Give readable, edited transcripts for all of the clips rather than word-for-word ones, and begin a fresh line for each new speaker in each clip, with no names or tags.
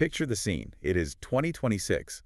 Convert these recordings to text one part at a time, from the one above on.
Picture the scene. It is 2026,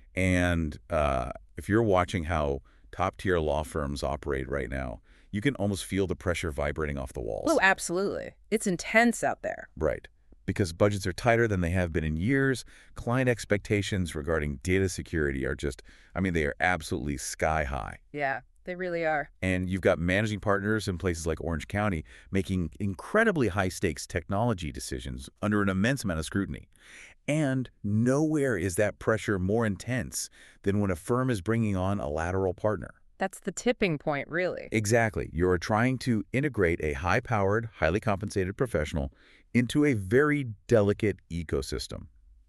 and if you're watching how top-tier law firms operate right now, you can almost feel the pressure vibrating off the walls.
Oh, absolutely. It's intense out there.
Right. Because budgets are tighter than they have been in years. Client expectations regarding data security are just, they are absolutely sky high.
Yeah, they really are.
And you've got managing partners in places like Orange County making incredibly high-stakes technology decisions under an immense amount of scrutiny. And nowhere is that pressure more intense than when a firm is bringing on a lateral partner.
That's the tipping point, really.
Exactly. You're trying to integrate a high-powered, highly compensated professional into a very delicate ecosystem.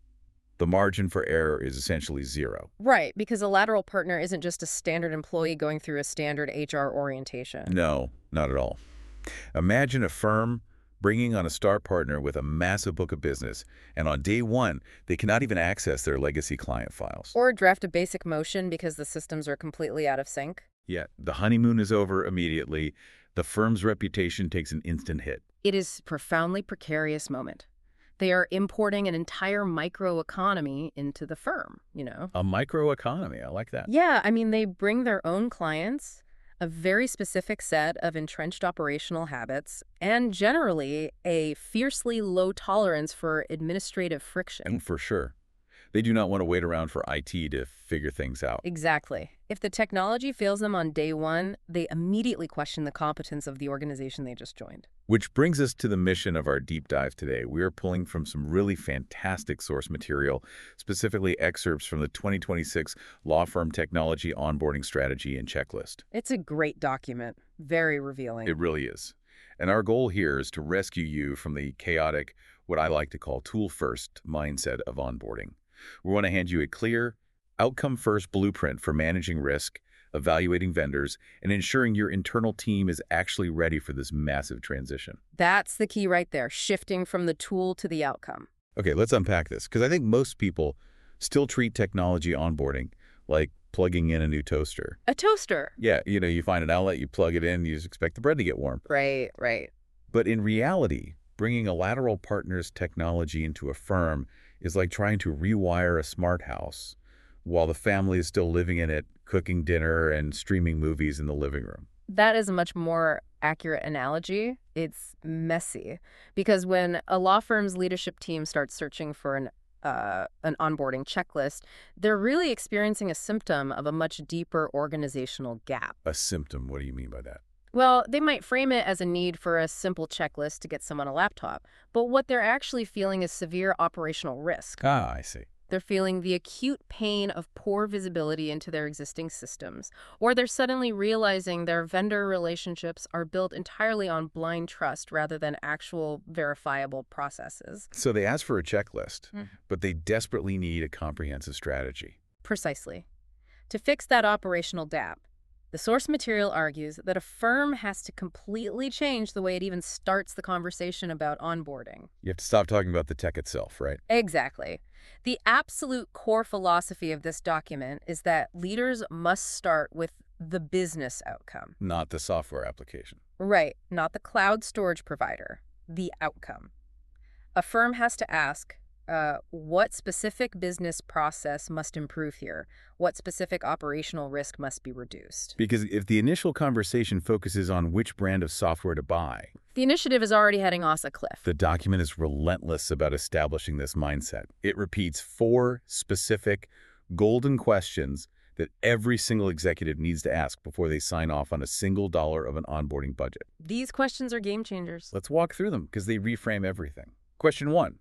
The margin for error is essentially zero.
Right, because a lateral partner isn't just a standard employee going through a standard HR orientation.
No, not at all. Imagine a firm bringing on a star partner with a massive book of business, and on day one, they cannot even access their legacy client files.
Or draft a basic motion because the systems are completely out of sync.
Yet, the honeymoon is over immediately. The firm's reputation takes an instant hit.
It is a profoundly precarious moment. They are importing an entire microeconomy into the firm,
A microeconomy, I like that.
Yeah, they bring their own clients, a very specific set of entrenched operational habits, and generally a fiercely low tolerance for administrative friction.
And for sure. They do not want to wait around for IT to figure things out.
Exactly. If the technology fails them on day one, they immediately question the competence of the organization they just joined.
Which brings us to the mission of our deep dive today. We are pulling from some really fantastic source material, specifically excerpts from the 2026 Law Firm Technology Onboarding Strategy and Checklist.
It's a great document. Very revealing.
It really is. And our goal here is to rescue you from the chaotic, what I like to call tool-first mindset of onboarding. We want to hand you a clear, outcome-first blueprint for managing risk, evaluating vendors, and ensuring your internal team is actually ready for this massive transition.
That's the key right there, shifting from the tool to the outcome.
Okay, let's unpack this, because I think most people still treat technology onboarding like plugging in a new toaster.
A toaster?
Yeah, you find an outlet, you plug it in, you just expect the bread to get warm.
Right.
But in reality, bringing a lateral partner's technology into a firm is like trying to rewire a smart house while the family is still living in it, cooking dinner and streaming movies in the living room.
That is a much more accurate analogy. It's messy because when a law firm's leadership team starts searching for an onboarding checklist, they're really experiencing a symptom of a much deeper organizational gap.
A symptom? What do you mean by that?
Well, they might frame it as a need for a simple checklist to get someone a laptop, but what they're actually feeling is severe operational risk.
Ah, I see.
They're feeling the acute pain of poor visibility into their existing systems, or they're suddenly realizing their vendor relationships are built entirely on blind trust rather than actual verifiable processes.
So they ask for a checklist, but they desperately need a comprehensive strategy.
Precisely. To fix that operational gap, the source material argues that a firm has to completely change the way it even starts the conversation about onboarding.
You have to stop talking about the tech itself, right?
Exactly. The absolute core philosophy of this document is that leaders must start with the business outcome.
Not the software application.
Right, not the cloud storage provider, the outcome. A firm has to ask, what specific business process must improve here? What specific operational risk must be reduced?
Because if the initial conversation focuses on which brand of software to buy,
the initiative is already heading off a cliff.
The document is relentless about establishing this mindset. It repeats 4 specific golden questions that every single executive needs to ask before they sign off on a single dollar of an onboarding budget.
These questions are game changers.
Let's walk through them because they reframe everything. Question 1.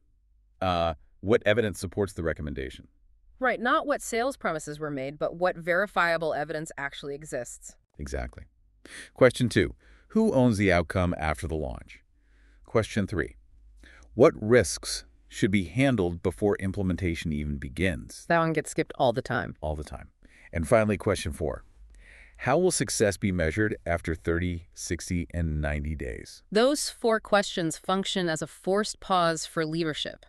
What evidence supports the recommendation?
Right, not what sales promises were made, but what verifiable evidence actually exists.
Exactly. Question 2. Who owns the outcome after the launch? Question 3. What risks should be handled before implementation even begins?
That one gets skipped all the time.
All the time. And finally, question 4. How will success be measured after 30, 60, and 90 days?
Those 4 questions function as a forced pause for leadership.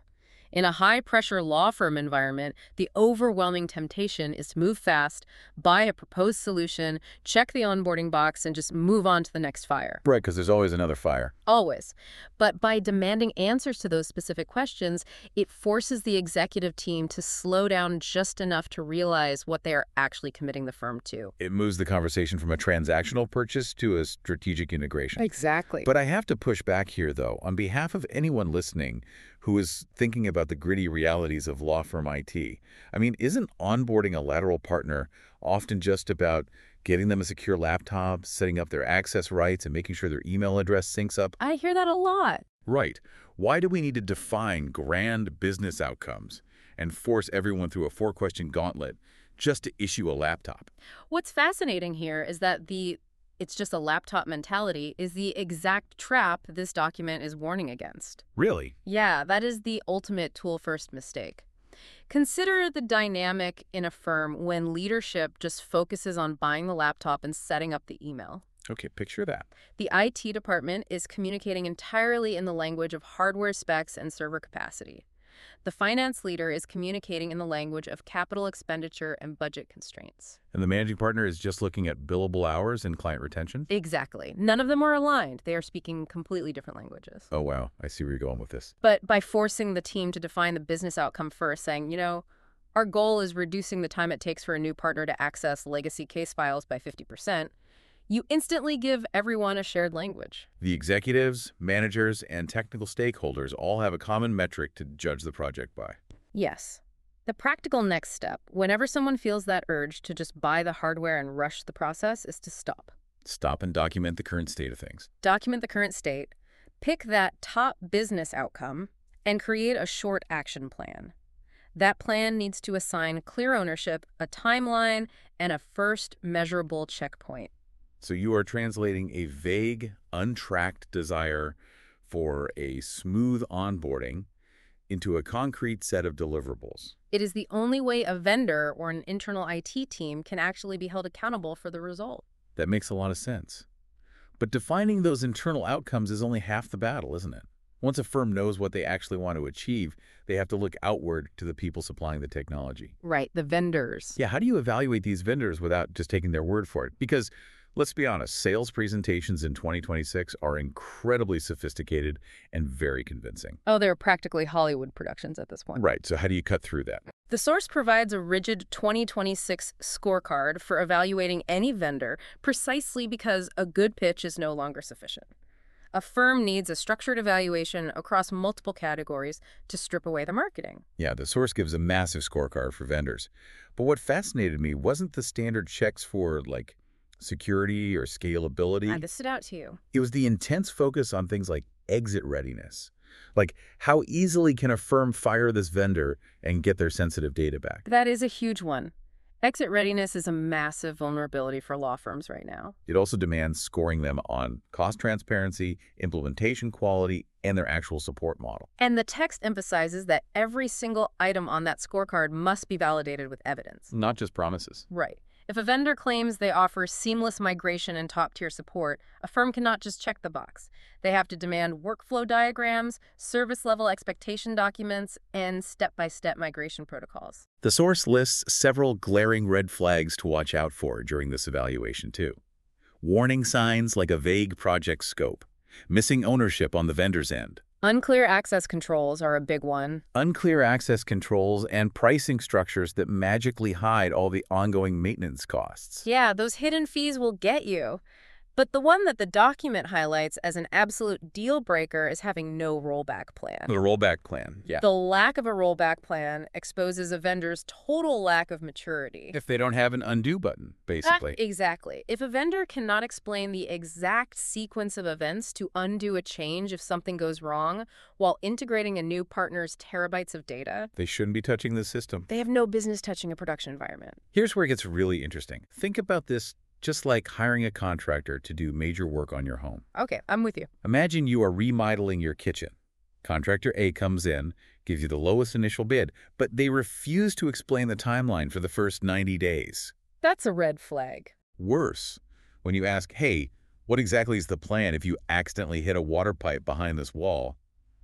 In a high-pressure law firm environment, the overwhelming temptation is to move fast, buy a proposed solution, check the onboarding box, and just move on to the next fire.
Right, because there's always another fire.
Always. But by demanding answers to those specific questions, it forces the executive team to slow down just enough to realize what they are actually committing the firm to.
It moves the conversation from a transactional purchase to a strategic integration.
Exactly.
But I have to push back here, though, on behalf of anyone listening who is thinking about the gritty realities of law firm IT. I mean, isn't onboarding a lateral partner often just about getting them a secure laptop, setting up their access rights, and making sure their email address syncs up?
I hear that a lot.
Right. Why do we need to define grand business outcomes and force everyone through a 4-question gauntlet just to issue a laptop?
What's fascinating here is that it's just a laptop mentality is the exact trap this document is warning against.
Really?
Yeah, that is the ultimate tool-first mistake. Consider the dynamic in a firm when leadership just focuses on buying the laptop and setting up the email.
Okay, picture that.
The IT department is communicating entirely in the language of hardware specs and server capacity. The finance leader is communicating in the language of capital expenditure and budget constraints.
And the managing partner is just looking at billable hours and client retention?
Exactly. None of them are aligned. They are speaking completely different languages.
Oh, wow. I see where you're going with this.
But by forcing the team to define the business outcome first, saying, our goal is reducing the time it takes for a new partner to access legacy case files by 50%, you instantly give everyone a shared language.
The executives, managers, and technical stakeholders all have a common metric to judge the project by.
Yes. The practical next step, whenever someone feels that urge to just buy the hardware and rush the process, is to stop.
Stop and document the current state of things.
Document the current state, pick that top business outcome, and create a short action plan. That plan needs to assign clear ownership, a timeline, and a first measurable checkpoint.
So you are translating a vague, untracked desire for a smooth onboarding into a concrete set of deliverables.
It is the only way a vendor or an internal IT team can actually be held accountable for the result.
That makes a lot of sense. But defining those internal outcomes is only half the battle, isn't it? Once a firm knows what they actually want to achieve, they have to look outward to the people supplying the technology.
Right, the vendors.
Yeah, how do you evaluate these vendors without just taking their word for it? Because let's be honest, sales presentations in 2026 are incredibly sophisticated and very convincing.
Oh, they're practically Hollywood productions at this point.
Right, so how do you cut through that?
The source provides a rigid 2026 scorecard for evaluating any vendor precisely because a good pitch is no longer sufficient. A firm needs a structured evaluation across multiple categories to strip away the marketing.
Yeah, the source gives a massive scorecard for vendors. But what fascinated me wasn't the standard checks for, like, security or scalability.
This stood out to you.
It was the intense focus on things like exit readiness. Like, how easily can a firm fire this vendor and get their sensitive data back?
That is a huge one. Exit readiness is a massive vulnerability for law firms right now.
It also demands scoring them on cost transparency, implementation quality, and their actual support model.
And the text emphasizes that every single item on that scorecard must be validated with evidence.
Not just promises.
Right. If a vendor claims they offer seamless migration and top-tier support, a firm cannot just check the box. They have to demand workflow diagrams, service-level expectation documents, and step-by-step migration protocols.
The source lists several glaring red flags to watch out for during this evaluation, too. Warning signs like a vague project scope, missing ownership on the vendor's end,
Unclear access controls are a big one.
unclear access controls, and pricing structures that magically hide all the ongoing maintenance costs.
Yeah, those hidden fees will get you. But the one that the document highlights as an absolute deal breaker is having no rollback plan.
The rollback plan, yeah.
The lack of a rollback plan exposes a vendor's total lack of maturity.
If they don't have an undo button, basically.
Exactly. If a vendor cannot explain the exact sequence of events to undo a change if something goes wrong while integrating a new partner's terabytes of data,
They shouldn't be touching the system.
they have no business touching a production environment.
Here's where it gets really interesting. Think about this just like hiring a contractor to do major work on your home.
Okay, I'm with you.
Imagine you are remodeling your kitchen. Contractor A comes in, gives you the lowest initial bid, but they refuse to explain the timeline for the first 90 days.
That's a red flag.
Worse, when you ask, hey, what exactly is the plan if you accidentally hit a water pipe behind this wall?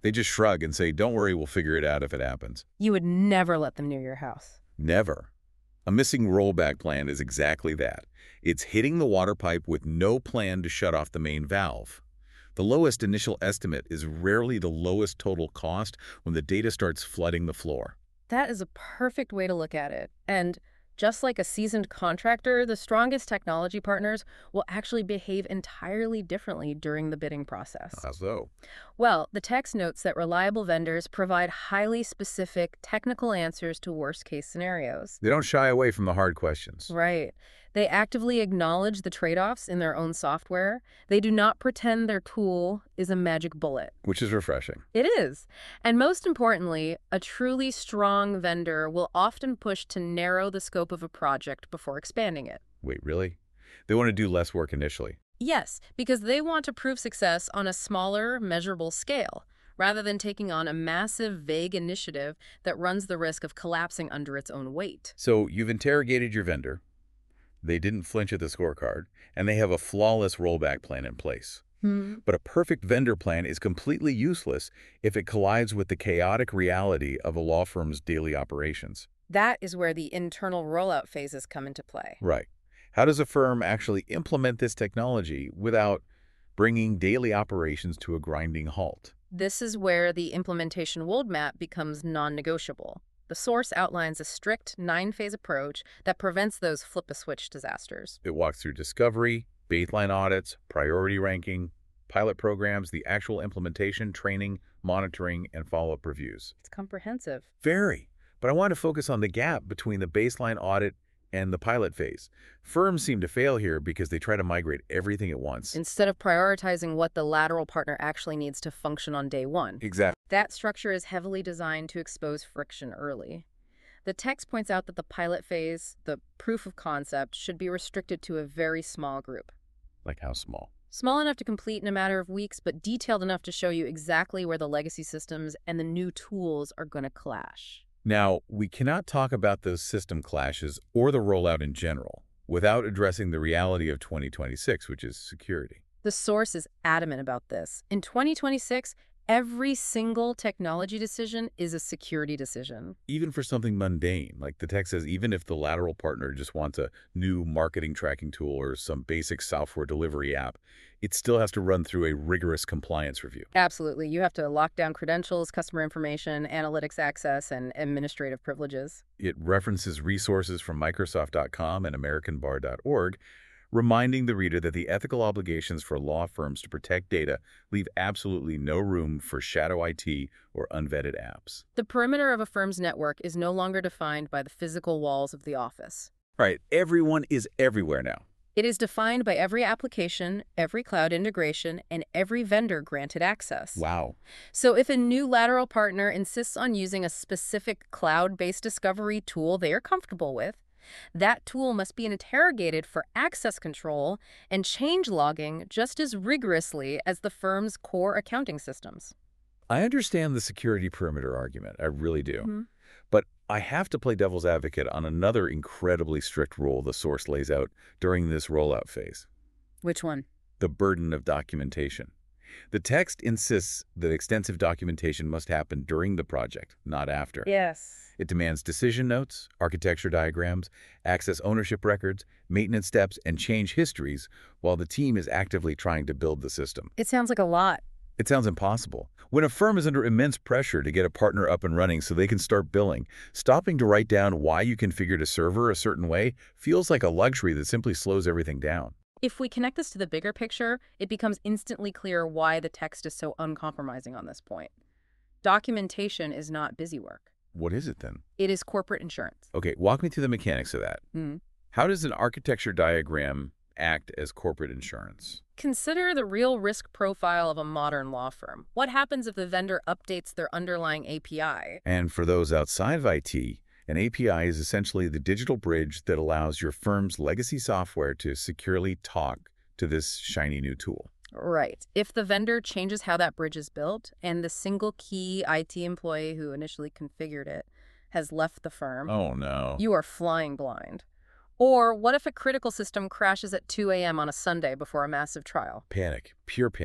They just shrug and say, don't worry, we'll figure it out if it happens.
You would never let them near your house.
Never. A missing rollback plan is exactly that. It's hitting the water pipe with no plan to shut off the main valve. The lowest initial estimate is rarely the lowest total cost when the data starts flooding the floor.
That is a perfect way to look at it. And just like a seasoned contractor, the strongest technology partners will actually behave entirely differently during the bidding process.
How so?
Well, the text notes that reliable vendors provide highly specific technical answers to worst-case scenarios.
They don't shy away from the hard questions.
Right. They actively acknowledge the trade-offs in their own software. They do not pretend their tool is a magic bullet.
Which is refreshing.
It is. And most importantly, a truly strong vendor will often push to narrow the scope of a project before expanding it.
Wait, really? They want to do less work initially.
Yes, because they want to prove success on a smaller, measurable scale, rather than taking on a massive, vague initiative that runs the risk of collapsing under its own weight.
So you've interrogated your vendor. They didn't flinch at the scorecard, and they have a flawless rollback plan in place. But a perfect vendor plan is completely useless if it collides with the chaotic reality of a law firm's daily operations.
That is where the internal rollout phases come into play.
Right. How does a firm actually implement this technology without bringing daily operations to a grinding halt?
This is where the implementation roadmap becomes non-negotiable. The source outlines a strict 9-phase approach that prevents those flip-a-switch disasters.
It walks through discovery, baseline audits, priority ranking, pilot programs, the actual implementation, training, monitoring, and follow-up reviews.
It's comprehensive.
Very. But I want to focus on the gap between the baseline audit and the pilot phase. Firms seem to fail here because they try to migrate everything at once.
Instead of prioritizing what the lateral partner actually needs to function on day one.
Exactly.
That structure is heavily designed to expose friction early. The text points out that the pilot phase, the proof of concept, should be restricted to a very small group.
Like how small?
Small enough to complete in a matter of weeks, but detailed enough to show you exactly where the legacy systems and the new tools are going to clash.
Now, we cannot talk about those system clashes or the rollout in general without addressing the reality of 2026, which is security.
The source is adamant about this. In 2026, every single technology decision is a security decision.
Even for something mundane, like the text says, even if the lateral partner just wants a new marketing tracking tool or some basic software delivery app, it still has to run through a rigorous compliance review.
Absolutely. You have to lock down credentials, customer information, analytics access, and administrative privileges.
It references resources from Microsoft.com and AmericanBar.org, reminding the reader that the ethical obligations for law firms to protect data leave absolutely no room for shadow IT or unvetted apps.
The perimeter of a firm's network is no longer defined by the physical walls of the office.
Right, everyone is everywhere now.
It is defined by every application, every cloud integration, and every vendor granted access.
Wow.
So if a new lateral partner insists on using a specific cloud-based discovery tool they are comfortable with, that tool must be interrogated for access control and change logging just as rigorously as the firm's core accounting systems.
I understand the security perimeter argument, I really do. But I have to play devil's advocate on another incredibly strict rule the source lays out during this rollout phase.
Which one?
The burden of documentation. The text insists that extensive documentation must happen during the project, not after.
Yes.
It demands decision notes, architecture diagrams, access ownership records, maintenance steps, and change histories while the team is actively trying to build the system.
It sounds like a lot.
It sounds impossible. When a firm is under immense pressure to get a partner up and running so they can start billing, stopping to write down why you configured a server a certain way feels like a luxury that simply slows everything down.
If we connect this to the bigger picture, it becomes instantly clear why the text is so uncompromising on this point. Documentation is not busy work.
What is it then?
It is corporate insurance.
Okay, walk me through the mechanics of that. How does an architecture diagram act as corporate insurance?
Consider the real risk profile of a modern law firm. What happens if the vendor updates their underlying API?
And for those outside of IT, an API is essentially the digital bridge that allows your firm's legacy software to securely talk to this shiny new tool.
Right. If the vendor changes how that bridge is built and the single key IT employee who initially configured it has left the firm,
Oh no.
you are flying blind. Or what if a critical system crashes at 2 a.m. on a Sunday before a massive trial?
Panic. Pure panic.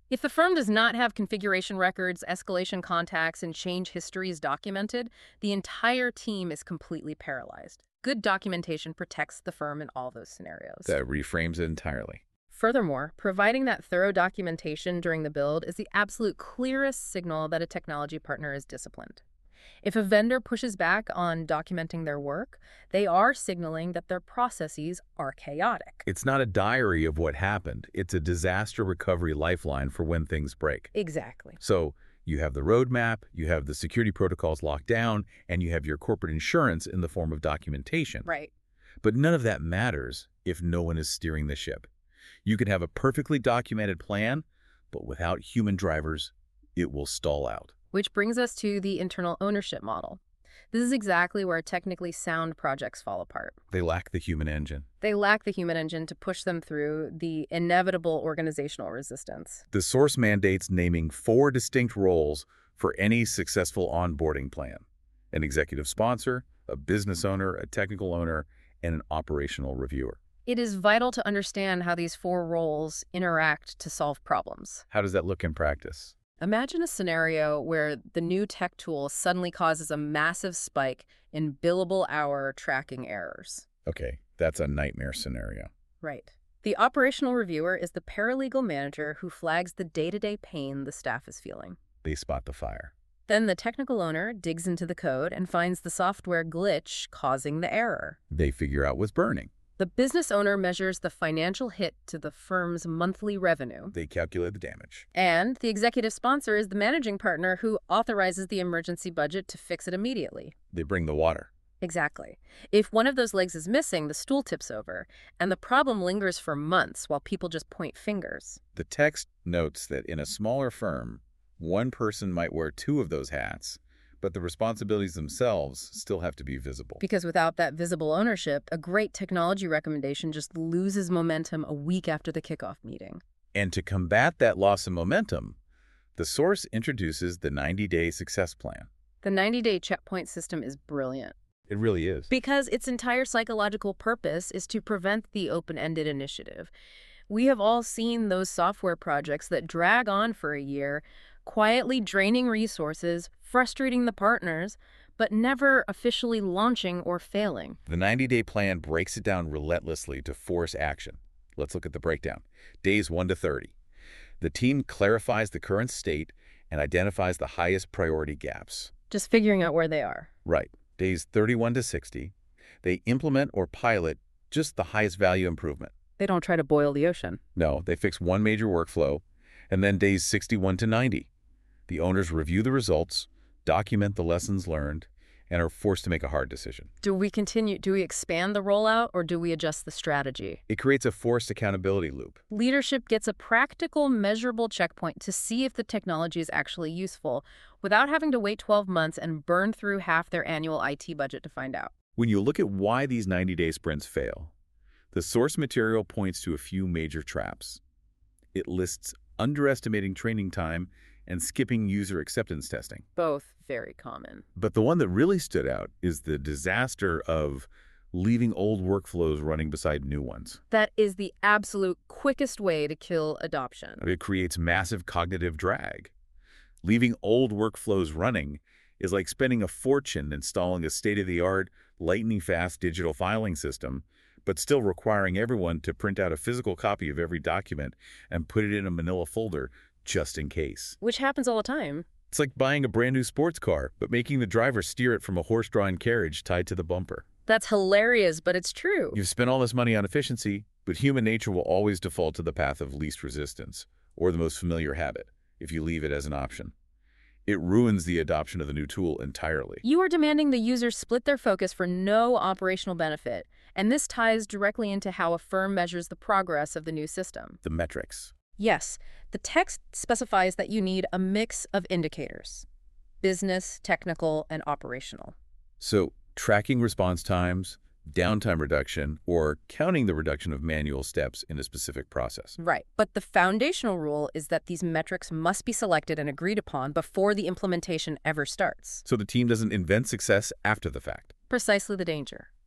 If the firm does not have configuration records, escalation contacts, and change histories documented, the entire team is completely paralyzed. Good documentation protects the firm in all those scenarios.
That reframes it entirely.
Furthermore, providing that thorough documentation during the build is the absolute clearest signal that a technology partner is disciplined. If a vendor pushes back on documenting their work, they are signaling that their processes are chaotic.
It's not a diary of what happened. It's a disaster recovery lifeline for when things break.
Exactly.
So you have the roadmap, you have the security protocols locked down, and you have your corporate insurance in the form of documentation.
Right.
But none of that matters if no one is steering the ship. You can have a perfectly documented plan, but without human drivers, it will stall out.
Which brings us to the internal ownership model. This is exactly where technically sound projects fall apart.
They lack the human engine.
They lack the human engine to push them through the inevitable organizational resistance.
The source mandates naming 4 distinct roles for any successful onboarding plan: an executive sponsor, a business owner, a technical owner, and an operational reviewer.
It is vital to understand how these 4 roles interact to solve problems.
How does that look in practice?
Imagine a scenario where the new tech tool suddenly causes a massive spike in billable hour tracking errors.
Okay, that's a nightmare scenario.
Right. The operational reviewer is the paralegal manager who flags the day-to-day pain the staff is feeling.
They spot the fire.
Then the technical owner digs into the code and finds the software glitch causing the error.
They figure out what's burning.
The business owner measures the financial hit to the firm's monthly revenue.
They calculate the damage.
And the executive sponsor is the managing partner who authorizes the emergency budget to fix it immediately.
They bring the water.
Exactly. If one of those legs is missing, the stool tips over, and the problem lingers for months while people just point fingers.
The text notes that in a smaller firm, one person might wear 2 of those hats, but the responsibilities themselves still have to be visible.
Because without that visible ownership, a great technology recommendation just loses momentum a week after the kickoff meeting.
And to combat that loss of momentum, the source introduces the 90-day success plan.
The 90-day checkpoint system is brilliant.
It really is.
Because its entire psychological purpose is to prevent the open-ended initiative. We have all seen those software projects that drag on for a year, quietly draining resources, frustrating the partners, but never officially launching or failing.
The 90-day plan breaks it down relentlessly to force action. Let's look at the breakdown. Days 1 to 30. The team clarifies the current state and identifies the highest priority gaps.
Just figuring out where they are.
Right. Days 31 to 60. They implement or pilot just the highest value improvement.
They don't try to boil the ocean.
No, they fix one major workflow. And then days 61 to 90. The owners review the results, document the lessons learned, and are forced to make a hard decision.
Do we expand the rollout, or do we adjust the strategy?
It creates a forced accountability loop.
Leadership gets a practical, measurable checkpoint to see if the technology is actually useful, without having to wait 12 months and burn through half their annual IT budget to find out.
When you look at why these 90-day sprints fail, the source material points to a few major traps. It lists underestimating training time and skipping user acceptance testing.
Both very common.
But the one that really stood out is the disaster of leaving old workflows running beside new ones.
That is the absolute quickest way to kill adoption.
It creates massive cognitive drag. Leaving old workflows running is like spending a fortune installing a state-of-the-art, lightning-fast digital filing system, but still requiring everyone to print out a physical copy of every document and put it in a manila folder just in case.
Which happens all the time.
It's like buying a brand new sports car, but making the driver steer it from a horse-drawn carriage tied to the bumper.
That's hilarious, but it's true.
You've spent all this money on efficiency, but human nature will always default to the path of least resistance, or the most familiar habit, if you leave it as an option. It ruins the adoption of the new tool entirely.
You are demanding the users split their focus for no operational benefit, and this ties directly into how a firm measures the progress of the new system.
The metrics.
Yes, the text specifies that you need a mix of indicators: business, technical, and operational.
So, tracking response times, downtime reduction, or counting the reduction of manual steps in a specific process.
Right, but the foundational rule is that these metrics must be selected and agreed upon before the implementation ever starts.
So the team doesn't invent success after the fact.
Precisely the danger.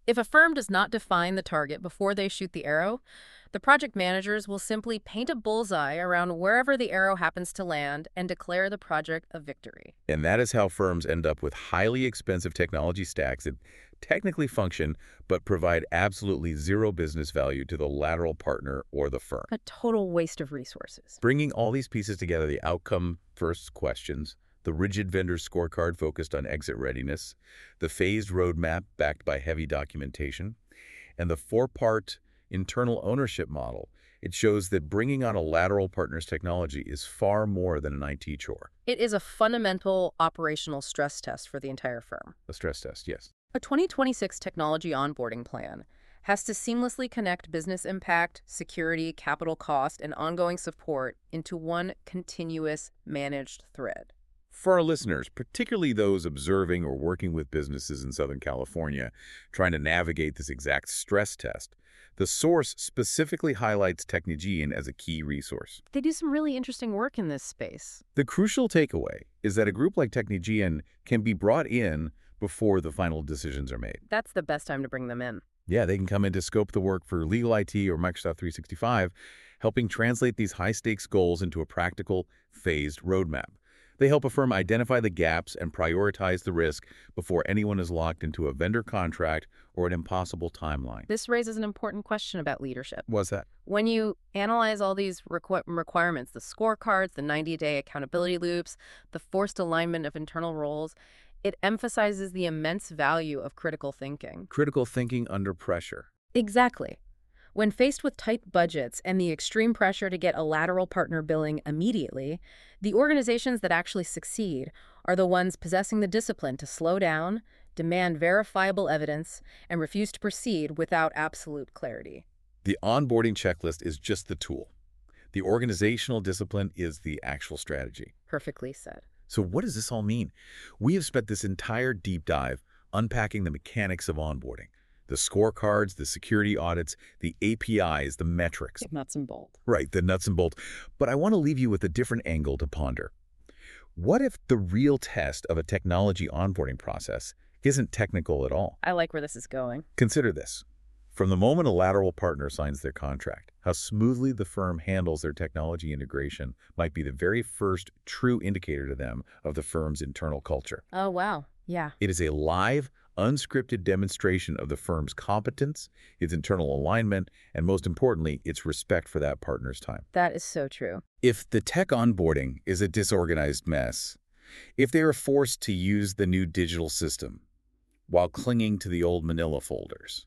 If a firm does not define the target before they shoot the arrow, the project managers will simply paint a bullseye around wherever the arrow happens to land and declare the project a victory.
And that is how firms end up with highly expensive technology stacks that technically function but provide absolutely zero business value to the lateral partner or the firm.
A total waste of resources.
Bringing all these pieces together, the outcome-first questions, the rigid vendor scorecard focused on exit readiness, the phased roadmap backed by heavy documentation, and the four-part internal ownership model, it shows that bringing on a lateral partner's technology is far more than an IT chore.
It is a fundamental operational stress test for the entire firm.
A stress test, yes.
A 2026 technology onboarding plan has to seamlessly connect business impact, security, capital cost, and ongoing support into one continuous managed thread.
For our listeners, particularly those observing or working with businesses in Southern California, trying to navigate this exact stress test, the source specifically highlights Technogene as a key resource.
They do some really interesting work in this space.
The crucial takeaway is that a group like Technogene can be brought in before the final decisions are made.
That's the best time to bring them in.
Yeah, they can come in to scope the work for legal IT or Microsoft 365, helping translate these high-stakes goals into a practical, phased roadmap. They help a firm identify the gaps and prioritize the risk before anyone is locked into a vendor contract or an impossible timeline.
This raises an important question about leadership.
What's that?
When you analyze all these requirements, the scorecards, the 90-day accountability loops, the forced alignment of internal roles, it emphasizes the immense value of critical thinking.
Critical thinking under pressure.
Exactly. When faced with tight budgets and the extreme pressure to get a lateral partner billing immediately, the organizations that actually succeed are the ones possessing the discipline to slow down, demand verifiable evidence, and refuse to proceed without absolute clarity.
The onboarding checklist is just the tool. The organizational discipline is the actual strategy.
Perfectly said.
So what does this all mean? We have spent this entire deep dive unpacking the mechanics of onboarding. The scorecards, the security audits, the APIs, the metrics.
Nuts and bolts.
Right, the nuts and bolts. But I want to leave you with a different angle to ponder. What if the real test of a technology onboarding process isn't technical at all?
I like where this is going.
Consider this. From the moment a lateral partner signs their contract, how smoothly the firm handles their technology integration might be the very first true indicator to them of the firm's internal culture.
Oh, wow. Yeah.
It is a live, unscripted demonstration of the firm's competence, its internal alignment, and most importantly, its respect for that partner's time.
That is so true.
If the tech onboarding is a disorganized mess, if they are forced to use the new digital system while clinging to the old manila folders,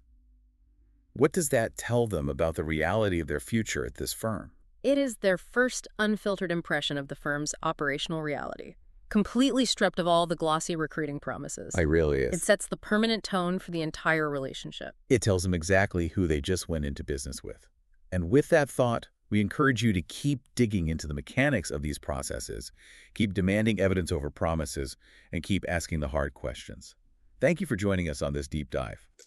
what does that tell them about the reality of their future at this firm?
It is their first unfiltered impression of the firm's operational reality, completely stripped of all the glossy recruiting promises.
It really is.
It sets the permanent tone for the entire relationship.
It tells them exactly who they just went into business with. And with that thought, we encourage you to keep digging into the mechanics of these processes, keep demanding evidence over promises, and keep asking the hard questions. Thank you for joining us on this deep dive.